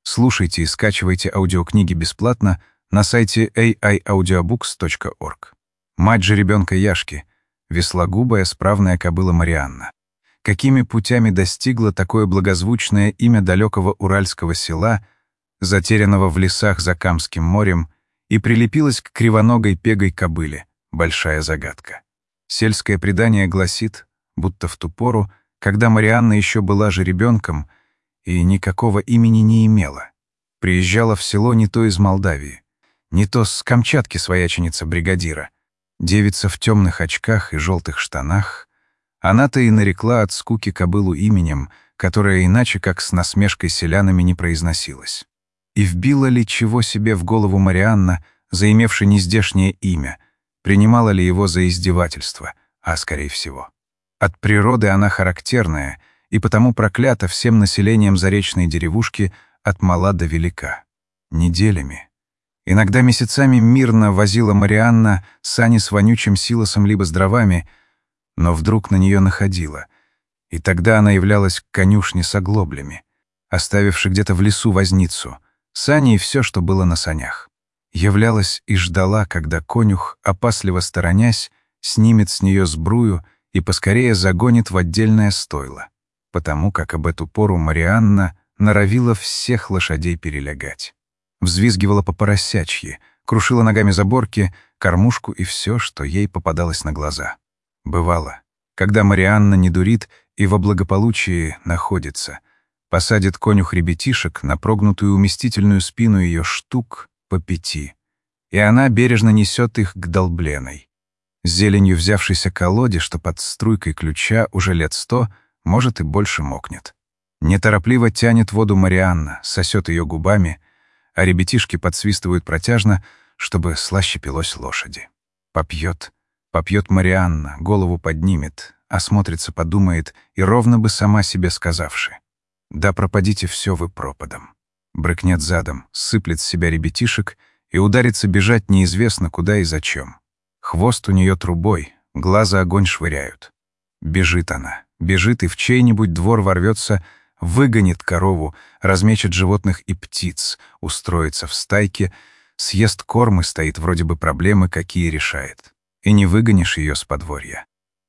Слушайте и скачивайте аудиокниги бесплатно на сайте aiaudiobooks.org. Мать жеребенка Яшки, веслогубая справная кобыла Марианна. Какими путями достигла такое благозвучное имя далекого уральского села, затерянного в лесах за Камским морем, и прилепилась к кривоногой пегой кобыле? Большая загадка. Сельское предание гласит, будто в ту пору, когда Марианна еще была жеребенком и никакого имени не имела, приезжала в село не то из Молдавии, не то с Камчатки свояченица бригадира, девица в темных очках и желтых штанах. Она-то и нарекла от скуки кобылу именем, которое иначе как с насмешкой селянами не произносилось. И вбила ли чего себе в голову Марианна, заимевши нездешнее имя, принимала ли его за издевательство, а скорее всего. От природы она характерная, и потому проклята всем населением заречной деревушки от мала до велика. Неделями, иногда месяцами мирно возила Марианна сани с вонючим силосом либо с дровами, но вдруг на нее находила, и тогда она являлась к конюшне с оглоблями, оставивши где-то в лесу возницу, сани и все, что было на санях. Являлась и ждала, когда конюх, опасливо сторонясь, снимет с нее сбрую и поскорее загонит в отдельное стойло, потому как об эту пору Марианна норовила всех лошадей перелягать. Взвизгивала по-поросячьи, крушила ногами заборки, кормушку и все, что ей попадалось на глаза. Бывало, когда Марианна не дурит и во благополучии находится, посадит конюх ребятишек на прогнутую уместительную спину ее штук по 5, и она бережно несет их к долбленой. Зеленью взявшейся колоде, что под струйкой ключа уже лет 100, может и больше мокнет. Неторопливо тянет воду Марианна, сосет ее губами, а ребятишки подсвистывают протяжно, чтобы слаще пилось лошади. Попьет Марианна, голову поднимет, осмотрится, подумает, и ровно бы сама себе сказавши: «Да пропадите все вы пропадом». Брыкнет задом, сыплет с себя ребятишек и ударится бежать неизвестно куда и зачем. Хвост у нее трубой, глаза огонь швыряют. Бежит она, бежит и в чей-нибудь двор ворвется, выгонит корову, размечет животных и птиц, устроится в стайке, съест корм и стоит вроде бы проблемы, какие решает. И не выгонишь ее с подворья.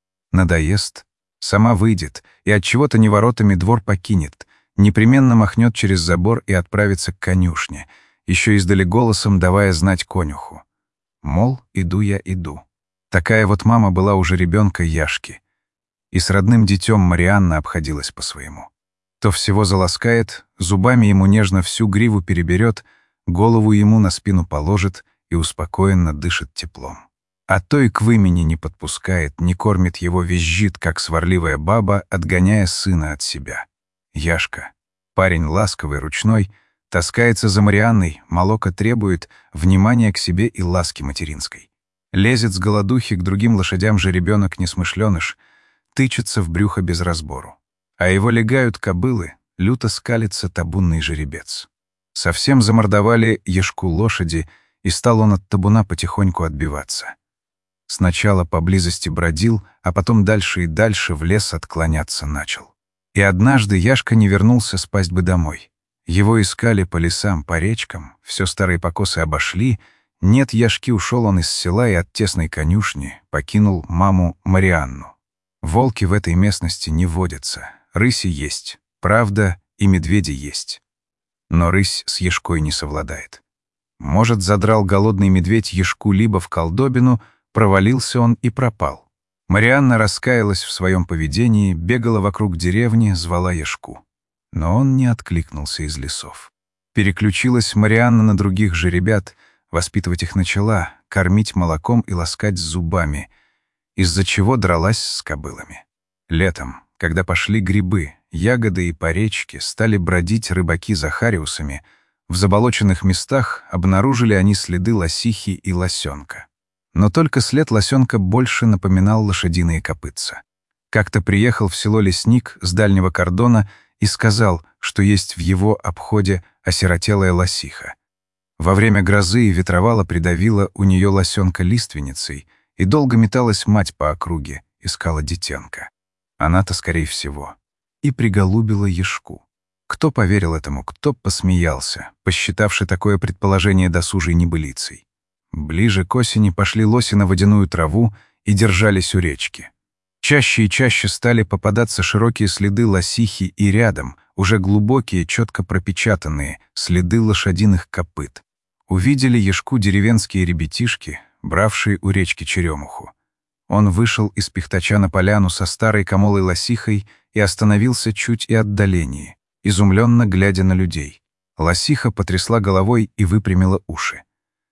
Надоест, сама выйдет и от чего-то не воротами двор покинет, непременно махнет через забор и отправится к конюшне, еще издали голосом давая знать конюху. Мол, иду я, иду. Такая вот мама была уже ребенка Яшки. И с родным детем Марианна обходилась по-своему. То всего заласкает, зубами ему нежно всю гриву переберет, голову ему на спину положит и успокоенно дышит теплом. А то и к вымени не подпускает, не кормит его, визжит, как сварливая баба, отгоняя сына от себя. Яшка, парень ласковый, ручной, таскается за Марианной, молоко требует, внимания к себе и ласки материнской. Лезет с голодухи к другим лошадям жеребенок-несмышленыш, тычется в брюхо без разбору. А его легают кобылы, люто скалится табунный жеребец. Совсем замордовали Яшку лошади, и стал он от табуна потихоньку отбиваться. Сначала поблизости бродил, а потом дальше и дальше в лес отклоняться начал. И однажды Яшка не вернулся с пастьбы домой. Его искали по лесам, по речкам, все старые покосы обошли. Нет Яшки, ушел он из села и от тесной конюшни покинул маму Марианну. Волки в этой местности не водятся, рыси есть, правда, и медведи есть. Но рысь с Яшкой не совладает. Может, задрал голодный медведь Яшку либо в колдобину, провалился он и пропал. Марианна раскаялась в своем поведении, бегала вокруг деревни, звала Яшку. Но он не откликнулся из лесов. Переключилась Марианна на других же ребят, воспитывать их начала, кормить молоком и ласкать зубами, из-за чего дралась с кобылами. Летом, когда пошли грибы, ягоды и по речке стали бродить рыбаки за хариусами, в заболоченных местах обнаружили они следы лосихи и лосенка. Но только след лосенка больше напоминал лошадиные копытца. Как-то приехал в село лесник с дальнего кордона и сказал, что есть в его обходе осиротелая лосиха. Во время грозы и ветровала придавила у нее лосенка лиственницей, и долго металась мать по округе, искала детенка. Она-то, скорее всего, и приголубила Яшку. Кто поверил этому, кто посмеялся, посчитавши такое предположение досужей небылицей? Ближе к осени пошли лоси на водяную траву и держались у речки. Чаще и чаще стали попадаться широкие следы лосихи и рядом, уже глубокие, четко пропечатанные, следы лошадиных копыт. Увидели ешку деревенские ребятишки, бравшие у речки черемуху. Он вышел из пихтача на поляну со старой комолой лосихой и остановился чуть и отдалении, изумленно глядя на людей. Лосиха потрясла головой и выпрямила уши.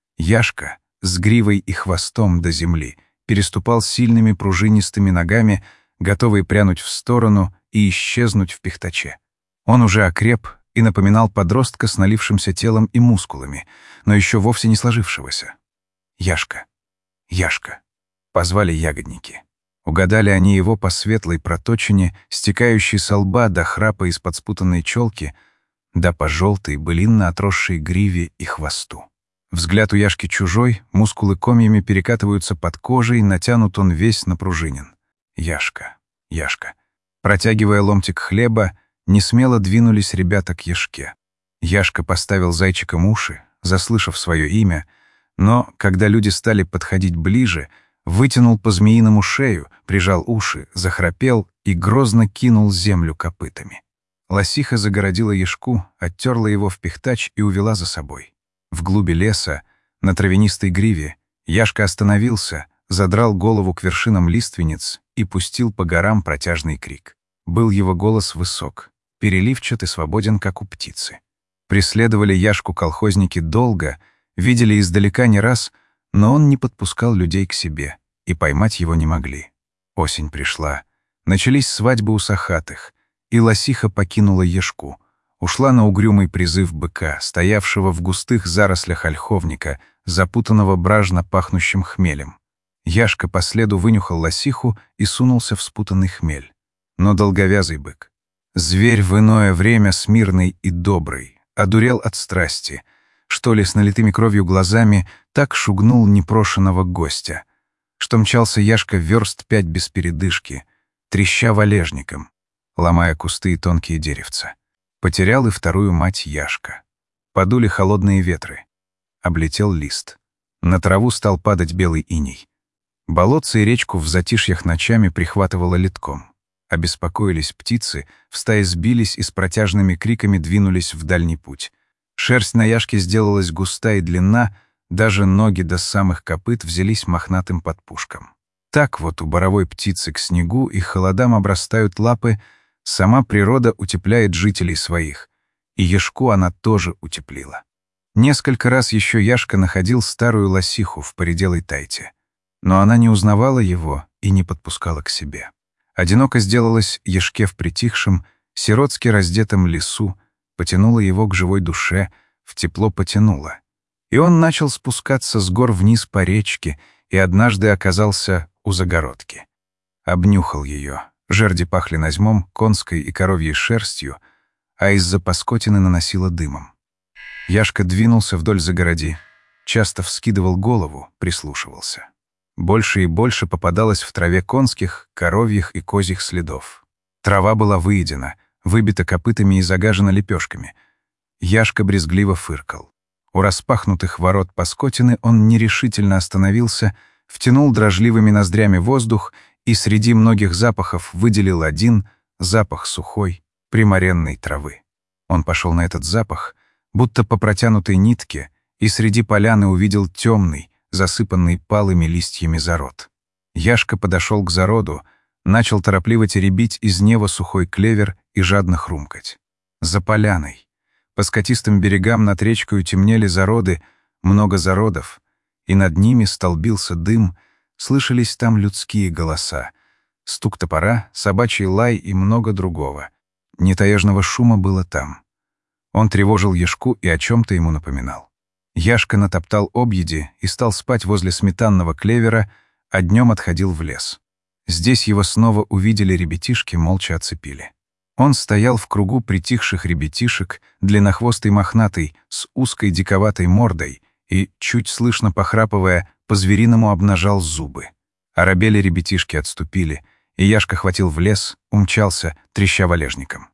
Яшка с гривой и хвостом до земли переступал сильными пружинистыми ногами, готовый прянуть в сторону и исчезнуть в пихтаче. Он уже окреп и напоминал подростка с налившимся телом и мускулами, но еще вовсе не сложившегося. «Яшка! Яшка!» — позвали ягодники. Угадали они его по светлой проточине, стекающей со лба до храпа из-под спутанной челки, да по желтой, былинно отросшей гриве и хвосту. Взгляд у Яшки чужой, мускулы комьями перекатываются под кожей, натянут он весь напружинен. Яшка, Яшка. Протягивая ломтик хлеба, несмело двинулись ребята к Яшке. Яшка поставил зайчиком уши, заслышав свое имя, но, когда люди стали подходить ближе, вытянул по-змеиному шею, прижал уши, захрапел и грозно кинул землю копытами. Лосиха загородила Яшку, оттерла его в пихтач и увела за собой. В глуби леса, на травянистой гриве, Яшка остановился, задрал голову к вершинам лиственниц и пустил по горам протяжный крик. Был его голос высок, переливчат и свободен, как у птицы. Преследовали Яшку колхозники долго, видели издалека не раз, но он не подпускал людей к себе, и поймать его не могли. Осень пришла, начались свадьбы у сахатых, и лосиха покинула Яшку, ушла на угрюмый призыв быка, стоявшего в густых зарослях ольховника, запутанного бражно пахнущим хмелем. Яшка по следу вынюхал лосиху и сунулся в спутанный хмель. Но долговязый бык, зверь в иное время смирный и добрый, одурел от страсти, что ли с налитыми кровью глазами так шугнул непрошенного гостя, что мчался Яшка верст 5 без передышки, треща валежником, ломая кусты и тонкие деревца. Потерял и вторую мать Яшка. Подули холодные ветры. Облетел лист. На траву стал падать белый иней. Болотце и речку в затишьях ночами прихватывало литком. Обеспокоились птицы, в стае сбились и с протяжными криками двинулись в дальний путь. Шерсть на Яшке сделалась густа и длинна, даже ноги до самых копыт взялись мохнатым подпушком. Так вот у боровой птицы к снегу и холодам обрастают лапы, сама природа утепляет жителей своих, и Яшку она тоже утеплила. Несколько раз еще Яшка находил старую лосиху в поределой тайте, но она не узнавала его и не подпускала к себе. Одиноко сделалась Яшке в притихшем, сиротски раздетом лесу, потянула его к живой душе, в тепло потянула. И он начал спускаться с гор вниз по речке и однажды оказался у загородки. Обнюхал ее. Жерди пахли назьмом, конской и коровьей шерстью, а из-за паскотины наносило дымом. Яшка двинулся вдоль загороди, часто вскидывал голову, прислушивался. Больше и больше попадалось в траве конских, коровьих и козьих следов. Трава была выедена, выбита копытами и загажена лепешками. Яшка брезгливо фыркал. У распахнутых ворот паскотины он нерешительно остановился, втянул дрожливыми ноздрями воздух и среди многих запахов выделил один — запах сухой, приморенной травы. Он пошел на этот запах, будто по протянутой нитке, и среди поляны увидел темный, засыпанный палыми листьями зарод. Яшка подошел к зароду, начал торопливо теребить из нева сухой клевер и жадно хрумкать. За поляной, по скатистым берегам над речкою темнели зароды, много зародов, и над ними столбился дым, слышались там людские голоса, стук топора, собачий лай и много другого. Нетаежного шума было там. Он тревожил Яшку и о чем-то ему напоминал. Яшка натоптал объеди и стал спать возле сметанного клевера, а днем отходил в лес. Здесь его снова увидели ребятишки, молча оцепили. Он стоял в кругу притихших ребятишек, длиннохвостый мохнатый, с узкой диковатой мордой и, чуть слышно похрапывая, по-звериному обнажал зубы. Оробели ребятишки отступили, и Яшка хватил в лес, умчался, треща валежником.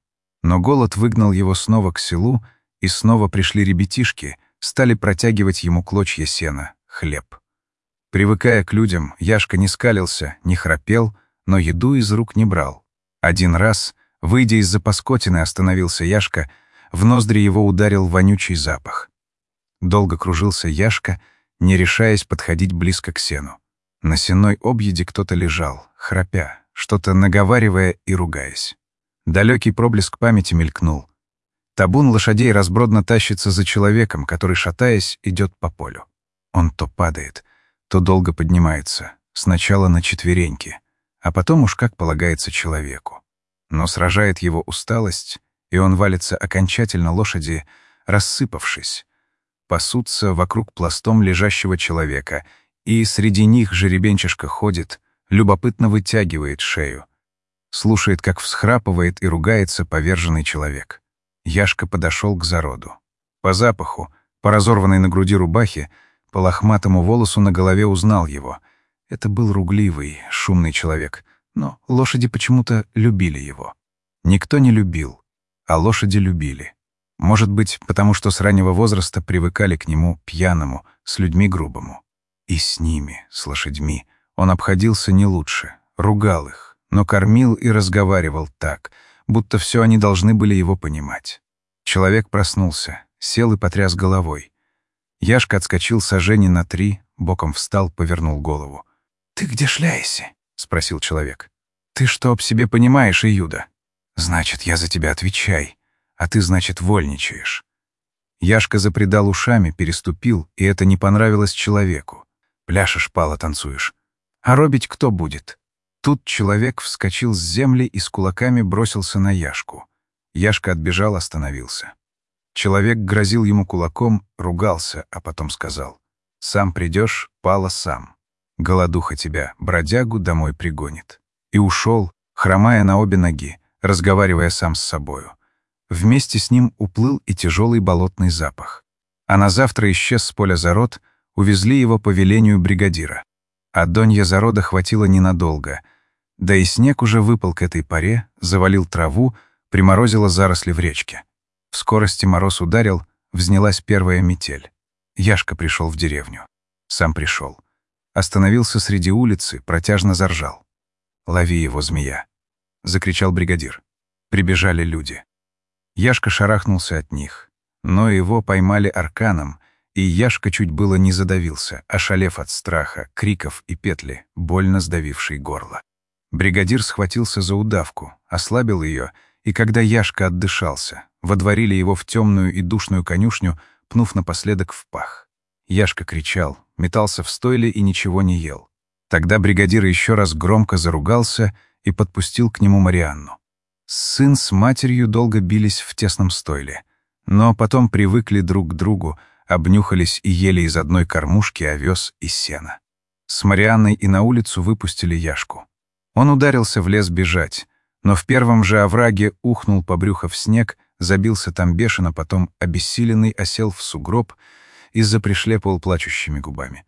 Но голод выгнал его снова к селу, и снова пришли ребятишки, стали протягивать ему клочья сена, хлеб. Привыкая к людям, Яшка не скалился, не храпел, но еду из рук не брал. Один раз, выйдя из-за паскотины, остановился Яшка, в ноздри его ударил вонючий запах. Долго кружился Яшка, не решаясь подходить близко к сену. На сенной объеде кто-то лежал, храпя, что-то наговаривая и ругаясь. Далекий проблеск памяти мелькнул. Табун лошадей разбродно тащится за человеком, который, шатаясь, идет по полю. Он то падает, то долго поднимается, сначала на четвереньки, а потом уж как полагается человеку. Но сражает его усталость, и он валится окончательно лошади, рассыпавшись. Пасутся вокруг пластом лежащего человека, и среди них жеребенчишка ходит, любопытно вытягивает шею. Слушает, как всхрапывает и ругается поверженный человек. Яшка подошел к зароду. По запаху, по разорванной на груди рубахе, по лохматому волосу на голове узнал его. Это был ругливый, шумный человек, но лошади почему-то любили его. Никто не любил, а лошади любили. Может быть, потому что с раннего возраста привыкали к нему пьяному, с людьми грубому. И с ними, с лошадьми, он обходился не лучше, ругал их, но кормил и разговаривал так, будто все они должны были его понимать. Человек проснулся, сел и потряс головой. Яшка отскочил сажени на 3, боком встал, повернул голову. «Ты где шляешься?» — спросил человек. «Ты что об себе понимаешь, Иуда? Значит, я за тебя отвечай, а ты, значит, вольничаешь». Яшка запредал ушами, переступил, и это не понравилось человеку. «Пляшешь, пало танцуешь. А робить кто будет?» Тут человек вскочил с земли и с кулаками бросился на Яшку. Яшка отбежал, остановился. Человек грозил ему кулаком, ругался, а потом сказал: «Сам придешь, пало сам. Голодуха тебя, бродягу, домой пригонит». И ушел, хромая на обе ноги, разговаривая сам с собою. Вместе с ним уплыл и тяжелый болотный запах. А на завтра исчез с поля зарод, увезли его по велению бригадира. А донья зарода хватило ненадолго. Да и снег уже выпал к этой поре, завалил траву, приморозило заросли в речке. В скорости мороз ударил, взнялась первая метель. Яшка пришел в деревню. Сам пришел. Остановился среди улицы, протяжно заржал. «Лови его, змея!» — закричал бригадир. Прибежали люди. Яшка шарахнулся от них, но его поймали арканом, и Яшка чуть было не задавился, ошалев от страха, криков и петли, больно сдавившей горло. Бригадир схватился за удавку, ослабил ее, и когда Яшка отдышался, водворили его в темную и душную конюшню, пнув напоследок в пах. Яшка кричал, метался в стойле и ничего не ел. Тогда бригадир еще раз громко заругался и подпустил к нему Марианну. Сын с матерью долго бились в тесном стойле, но потом привыкли друг к другу, обнюхались и ели из одной кормушки овес и сена. С Марианной и на улицу выпустили Яшку. Он ударился в лес бежать, но в первом же овраге ухнул по брюху в снег, забился там бешено, потом обессиленный осел в сугроб и запришлепал плачущими губами.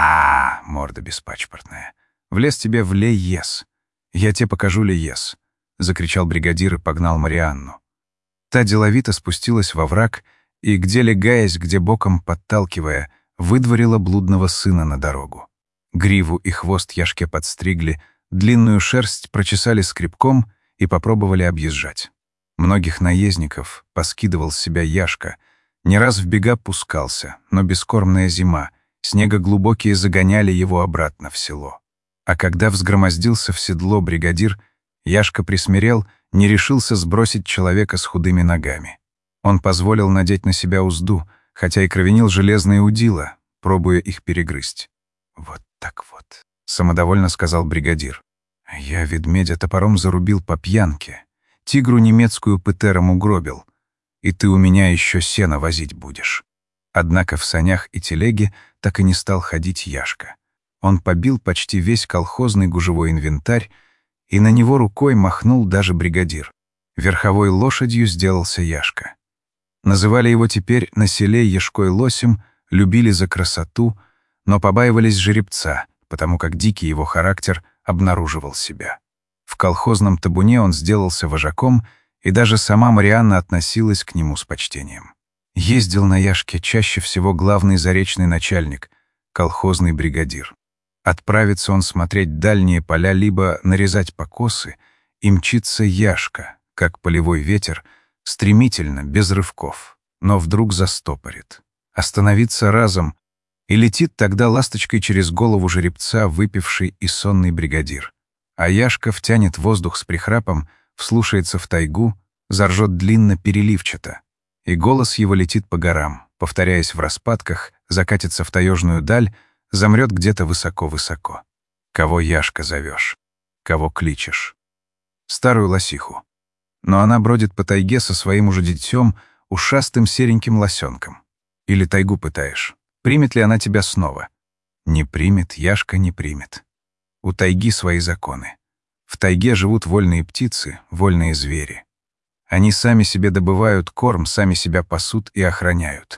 Морда беспачпортная! Влез тебе в лес. Я тебе покажу лес!» — закричал бригадир и погнал Марианну. Та деловито спустилась во враг и, где легаясь, где боком подталкивая, выдворила блудного сына на дорогу. Гриву и хвост Яшке подстригли, длинную шерсть прочесали скребком и попробовали объезжать. Многих наездников поскидывал с себя Яшка, не раз в бега пускался, но бескормная зима, снега глубокие загоняли его обратно в село. А когда взгромоздился в седло бригадир, Яшка присмирел, не решился сбросить человека с худыми ногами. Он позволил надеть на себя узду, хотя и кровенил железные удила, пробуя их перегрызть. «Вот так вот», — самодовольно сказал бригадир. «Я ведмедя топором зарубил по пьянке, тигру немецкую пытером угробил, и ты у меня еще сено возить будешь». Однако в санях и телеге так и не стал ходить Яшка. Он побил почти весь колхозный гужевой инвентарь, и на него рукой махнул даже бригадир. Верховой лошадью сделался Яшка. Называли его теперь на селе Ешкой Лосем, любили за красоту, но побаивались жеребца, потому как дикий его характер обнаруживал себя. В колхозном табуне он сделался вожаком И даже сама Марианна относилась к нему с почтением. Ездил на яшке чаще всего главный заречный начальник, колхозный бригадир. Отправится он смотреть дальние поля либо нарезать покосы, и мчится яшка, как полевой ветер, стремительно, без рывков, но вдруг застопорит. Остановится разом, и летит тогда ласточкой через голову жеребца выпивший и сонный бригадир. А яшка втянет воздух с прихрапом, вслушается в тайгу, заржет длинно переливчато, и голос его летит по горам, повторяясь в распадках, закатится в таежную даль, замрет где-то высоко-высоко. Кого яшка зовешь? Кого кличешь? Старую лосиху. Но она бродит по тайге со своим уже детем, ушастым сереньким лосенком. Или тайгу пытаешь. Примет ли она тебя снова? Не примет, яшка не примет. У тайги свои законы. В тайге живут вольные птицы, вольные звери. Они сами себе добывают корм, сами себя пасут и охраняют.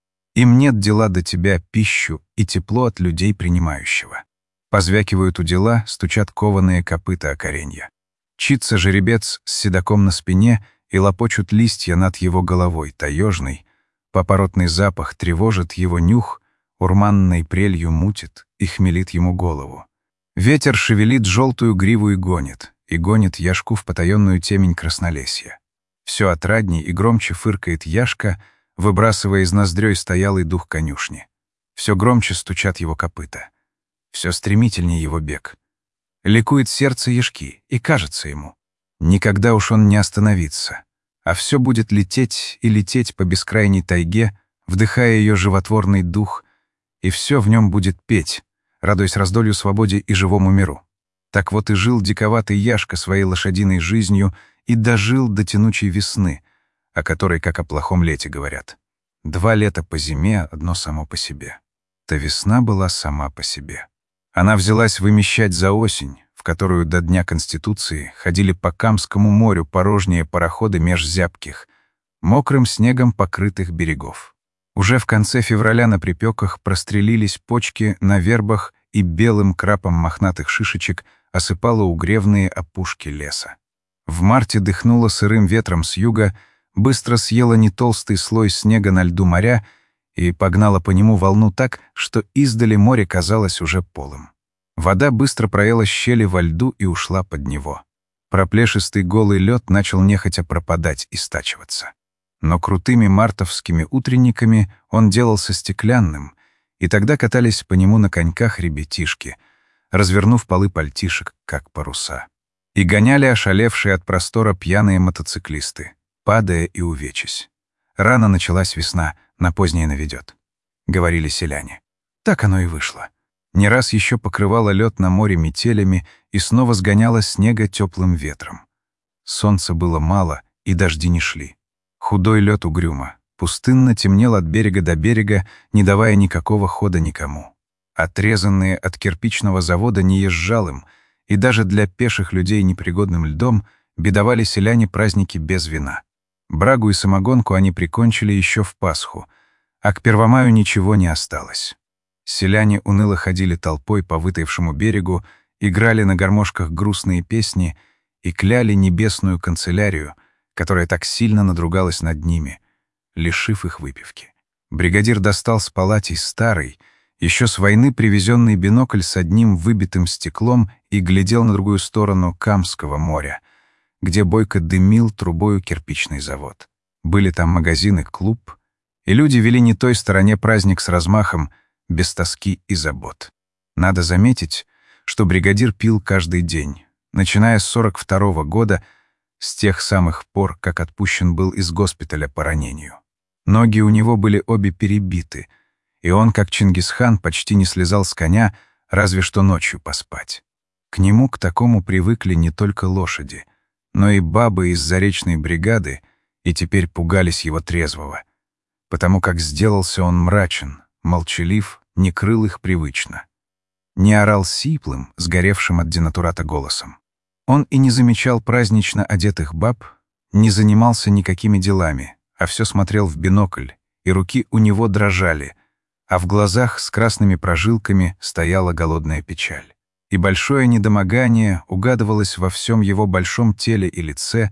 Им нет дела до тебя пищу и тепло от людей принимающего. Позвякивают удила, стучат кованые копыта о коренья. Чится жеребец с седаком на спине, и лопочут листья над его головой, таежный. Попоротный запах тревожит его нюх, урманной прелью мутит и хмелит ему голову. Ветер шевелит желтую гриву и гонит яшку в потаенную темень краснолесья. Все отрадней и громче фыркает яшка, выбрасывая из ноздрёй стоялый дух конюшни. Все громче стучат его копыта. Все стремительнее его бег. Ликует сердце яшки, и кажется ему, никогда уж он не остановится, а все будет лететь и лететь по бескрайней тайге, вдыхая ее животворный дух, и все в нем будет петь, радуясь раздолью свободе и живому миру. Так вот и жил диковатый яшка своей лошадиной жизнью и дожил до тянучей весны, о которой, как о плохом лете, говорят. 2 лета по зиме, одно само по себе. Та весна была сама по себе. Она взялась вымещать за осень, в которую до Дня Конституции ходили по Камскому морю порожние пароходы меж зябких, мокрым снегом покрытых берегов. Уже в конце февраля на припеках прострелились почки на вербах, и белым крапом мохнатых шишечек осыпало угревные опушки леса. В марте дыхнуло сырым ветром с юга, быстро съела нетолстый слой снега на льду моря и погнала по нему волну так, что издали море казалось уже полым. Вода быстро проела щели во льду и ушла под него. Проплешистый голый лед начал нехотя пропадать и стачиваться. Но крутыми мартовскими утренниками он делался стеклянным, и тогда катались по нему на коньках ребятишки, развернув полы пальтишек, как паруса. И гоняли ошалевшие от простора пьяные мотоциклисты, падая и увечась. Рано началась весна, на позднее наведет, — говорили селяне. Так оно и вышло. Не раз еще покрывало лед на море метелями и снова сгоняло снега теплым ветром. Солнца было мало, и дожди не шли. Худой лед угрюмо, пустынно темнел от берега до берега, не давая никакого хода никому. Отрезанные от кирпичного завода неезжалым и даже для пеших людей непригодным льдом бедовали селяне праздники без вина. Брагу и самогонку они прикончили еще в Пасху, а к Первомаю ничего не осталось. Селяне уныло ходили толпой по вытаившему берегу, играли на гармошках грустные песни и кляли небесную канцелярию, которая так сильно надругалась над ними, лишив их выпивки. Бригадир достал с палатей старый, еще с войны привезенный бинокль с одним выбитым стеклом и глядел на другую сторону Камского моря, где бойко дымил трубою кирпичный завод. Были там магазины, клуб, и люди вели не той стороне праздник с размахом, без тоски и забот. Надо заметить, что бригадир пил каждый день, начиная с 42-го года, с тех самых пор, как отпущен был из госпиталя по ранению. Ноги у него были обе перебиты, и он, как Чингисхан, почти не слезал с коня, разве что ночью поспать. К нему, к такому привыкли не только лошади, но и бабы из заречной бригады, и теперь пугались его трезвого, потому как сделался он мрачен, молчалив, не крыл их привычно. Не орал сиплым, сгоревшим от денатурата голосом. Он и не замечал празднично одетых баб, не занимался никакими делами, а все смотрел в бинокль, и руки у него дрожали, а в глазах с красными прожилками стояла голодная печаль. И большое недомогание угадывалось во всем его большом теле и лице,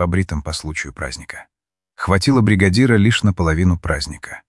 побритым по случаю праздника. Хватило бригадира лишь на половину праздника.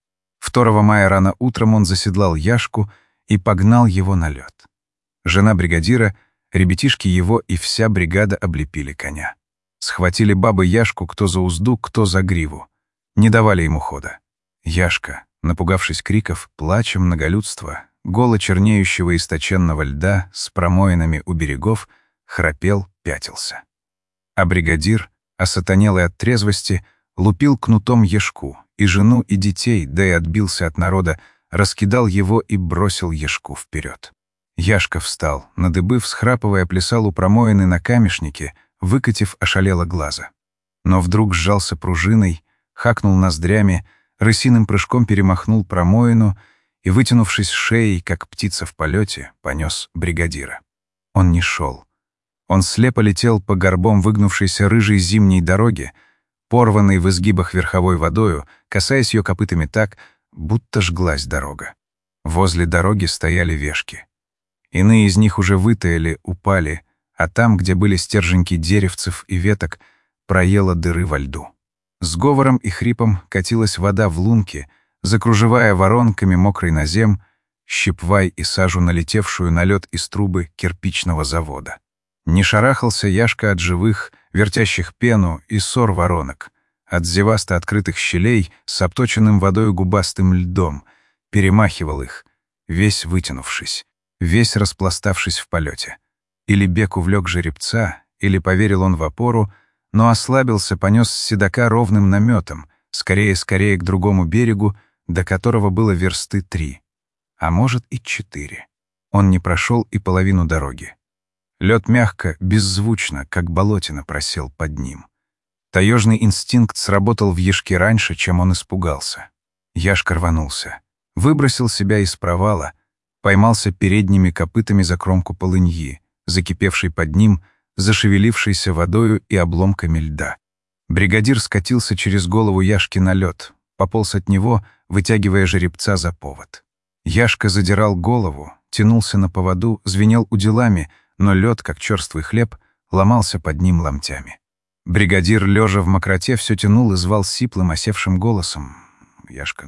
2 мая рано утром он заседлал Яшку и погнал его на лед. Жена бригадира, ребятишки его и вся бригада облепили коня. Схватили бабы Яшку кто за узду, кто за гриву. Не давали ему хода. Яшка, напугавшись криков, плача многолюдства, голо чернеющего источенного льда с промоинами у берегов, храпел, пятился. А бригадир, осатанелый от трезвости, лупил кнутом Яшку, и жену, и детей, да и отбился от народа, раскидал его и бросил Яшку вперед. Яшка встал, на дыбы всхрапывая, плясал у промоины на камешнике, выкатив ошалело глаза. Но вдруг сжался пружиной, хакнул ноздрями, рысиным прыжком перемахнул промоину и, вытянувшись шеей, как птица в полете, понес бригадира. Он не шел. Он слепо летел по горбом выгнувшейся рыжей зимней дороге, порванной в изгибах верховой водою, касаясь ее копытами так, будто жглась дорога. Возле дороги стояли вешки. Иные из них уже вытаяли, упали, а там, где были стерженьки деревцев и веток, проело дыры во льду. С говором и хрипом катилась вода в лунки, закружевая воронками мокрый назем, щепвай и сажу, налетевшую на лед из трубы кирпичного завода. Не шарахался Яшка от живых, вертящих пену и ссор воронок, от зевасто открытых щелей с обточенным водой губастым льдом, перемахивал их, весь вытянувшись, весь распластавшись в полете. Или бег увлек жеребца, или поверил он в опору, но ослабился, понес седока ровным наметом, скорее к другому берегу, до которого было версты 3, а может и 4. Он не прошел и половину дороги. Лед мягко, беззвучно, как болотина, просел под ним. Таежный инстинкт сработал в Яшке раньше, чем он испугался. Яшка рванулся, выбросил себя из провала, поймался передними копытами за кромку полыньи, закипевшей под ним, зашевелившейся водою и обломками льда. Бригадир скатился через голову Яшки на лед, пополз от него, вытягивая жеребца за повод. Яшка задирал голову, тянулся на поводу, звенел уделами, но лед, как черствый хлеб, ломался под ним ломтями. Бригадир, лежа в мокроте, все тянул и звал сиплым, осевшим голосом: «Яшка,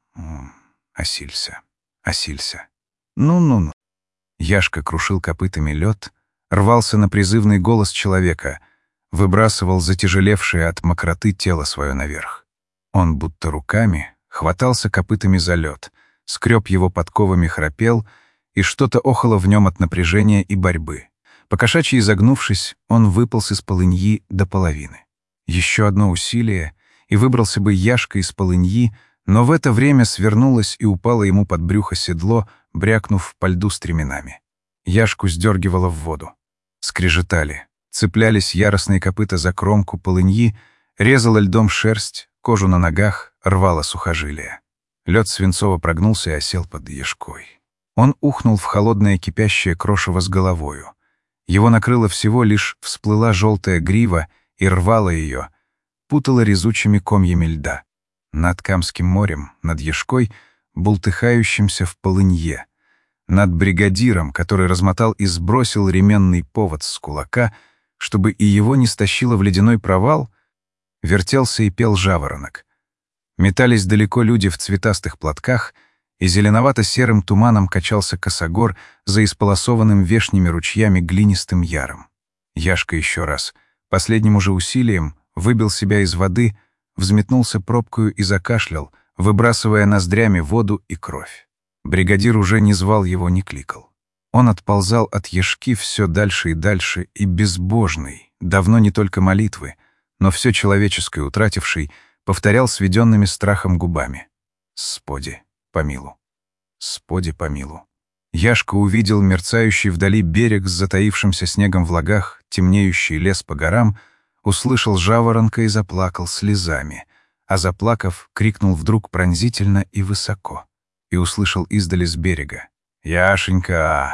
осилься, осилься. Ну-ну-ну». Яшка крушил копытами лед, рвался на призывный голос человека, выбрасывал затяжелевшее от мокроты тело свое наверх. Он будто руками хватался копытами за лед, скреб его подковами, храпел, и что-то охало в нем от напряжения и борьбы. Покошачьи изогнувшись, он выполз из полыньи до половины. Еще одно усилие, и выбрался бы Яшка из полыньи, но в это время свернулось и упало ему под брюхо седло, брякнув по льду стременами. Яшку сдергивало в воду. Скрежетали, цеплялись яростные копыта за кромку полыньи, резала льдом шерсть, кожу на ногах, рвало сухожилия. Лед свинцово прогнулся и осел под Яшкой. Он ухнул в холодное кипящее крошево с головою. Его накрыло всего, лишь всплыла желтая грива и рвала ее, путала резучими комьями льда. Над Камским морем, над Яшкой, бултыхающимся в полынье, над бригадиром, который размотал и сбросил ременный повод с кулака, чтобы и его не стащило в ледяной провал, вертелся и пел жаворонок. Метались далеко люди в цветастых платках, и зеленовато-серым туманом качался косогор за исполосованным вешними ручьями глинистым яром. Яшка еще раз, последним уже усилием, выбил себя из воды, взметнулся пробкою и закашлял, выбрасывая ноздрями воду и кровь. Бригадир уже не звал его, не кликал. Он отползал от Яшки все дальше, и безбожный, давно не только молитвы, но все человеческое утративший, повторял сведенными страхом губами: «Споди, помилу, споди, помилу». Яшка увидел мерцающий вдали берег с затаившимся снегом в лагах, темнеющий лес по горам, услышал жаворонка и заплакал слезами, а заплакав, крикнул вдруг пронзительно и высоко, и услышал издали с берега: «Яшенька!».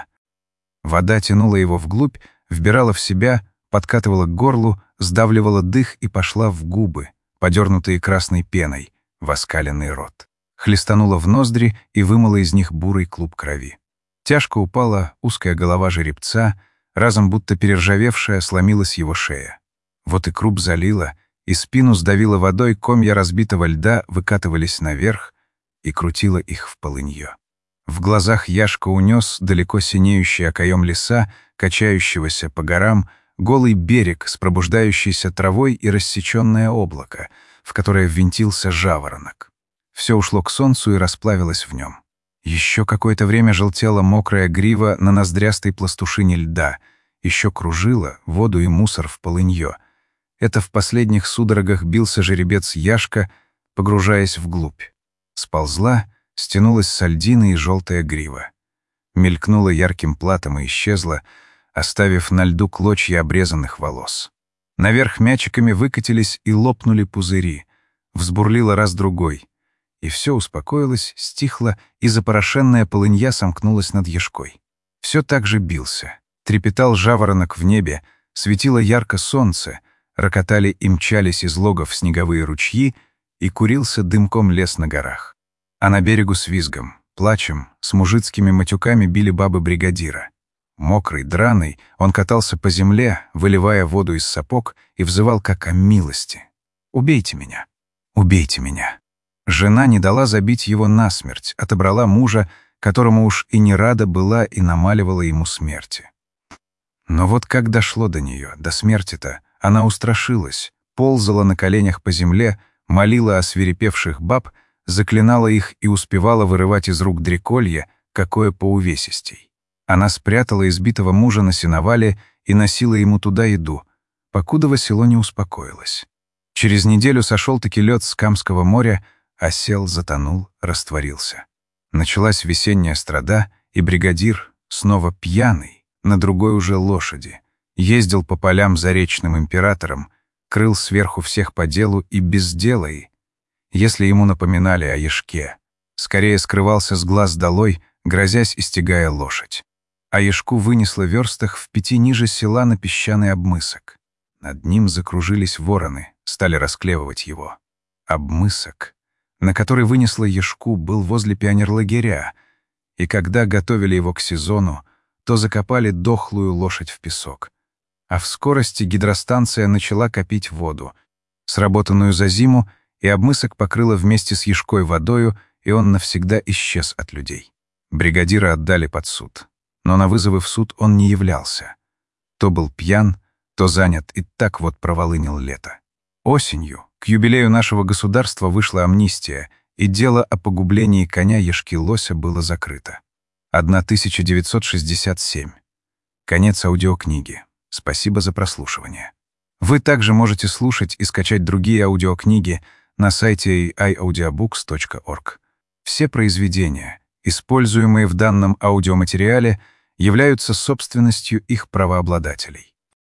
Вода тянула его вглубь, вбирала в себя, подкатывала к горлу, сдавливала дых и пошла в губы, подернутые красной пеной, в оскаленный рот. Хлестанула в ноздри и вымыла из них бурый клуб крови. Тяжко упала узкая голова жеребца, разом будто перержавевшая, сломилась его шея. Вот и круп залило, и спину сдавило водой, комья разбитого льда выкатывались наверх и крутило их в полынье. В глазах Яшка унес далеко синеющий окоем леса, качающегося по горам, голый берег с пробуждающейся травой и рассеченное облако, в которое ввинтился жаворонок. Все ушло к солнцу и расплавилось в нем. Еще какое-то время желтела мокрая грива на ноздрястой пластушине льда, еще кружила воду и мусор в полынье. Это в последних судорогах бился жеребец Яшка, погружаясь вглубь. Сползла, стянулась с льдины и желтая грива. Мелькнула ярким платом и исчезла, оставив на льду клочья обрезанных волос. Наверх мячиками выкатились и лопнули пузыри. Взбурлило раз-другой. И все успокоилось, стихло, и запорошенная полынья сомкнулась над Яшкой. Все так же бился. Трепетал жаворонок в небе, светило ярко солнце, рокотали и мчались из логов снеговые ручьи, и курился дымком лес на горах. А на берегу с визгом, плачем, с мужицкими матюками били бабы бригадира. Мокрый, драный, он катался по земле, выливая воду из сапог, и взывал как о милости. «Убейте меня! Убейте меня!» Жена не дала забить его насмерть, отобрала мужа, которому уж и не рада была и намаливала ему смерти. Но вот как дошло до нее, до смерти-то, она устрашилась, ползала на коленях по земле, молила о свирепевших баб, заклинала их и успевала вырывать из рук дреколье, какое по увесистей. Она спрятала избитого мужа на сеновале и носила ему туда еду, покудова село не успокоилось. Через неделю сошел-таки лед с Камского моря, осел, затонул, растворился. Началась весенняя страда, и бригадир, снова пьяный, на другой уже лошади, ездил по полям за речным императором, крыл сверху всех по делу и без дела, и, если ему напоминали о Яшке, скорее скрывался с глаз долой, грозясь и стягая лошадь. А Яшку вынесло в верстах в 5 ниже села на песчаный обмысок. Над ним закружились вороны, стали расклевывать его. Обмысок, на который вынесло Яшку, был возле пионерлагеря, и когда готовили его к сезону, то закопали дохлую лошадь в песок. А в скорости гидростанция начала копить воду, сработанную за зиму, и обмысок покрыло вместе с Яшкой водою, и он навсегда исчез от людей. Бригадира отдали под суд. Но на вызовы в суд он не являлся. То был пьян, то занят, и так вот проволынил лето. Осенью, к юбилею нашего государства, вышла амнистия, и дело о погублении коня Яшки-Лося было закрыто. 1967. Конец аудиокниги. Спасибо за прослушивание. Вы также можете слушать и скачать другие аудиокниги на сайте iaudiobooks.org. Все произведения, используемые в данном аудиоматериале, являются собственностью их правообладателей.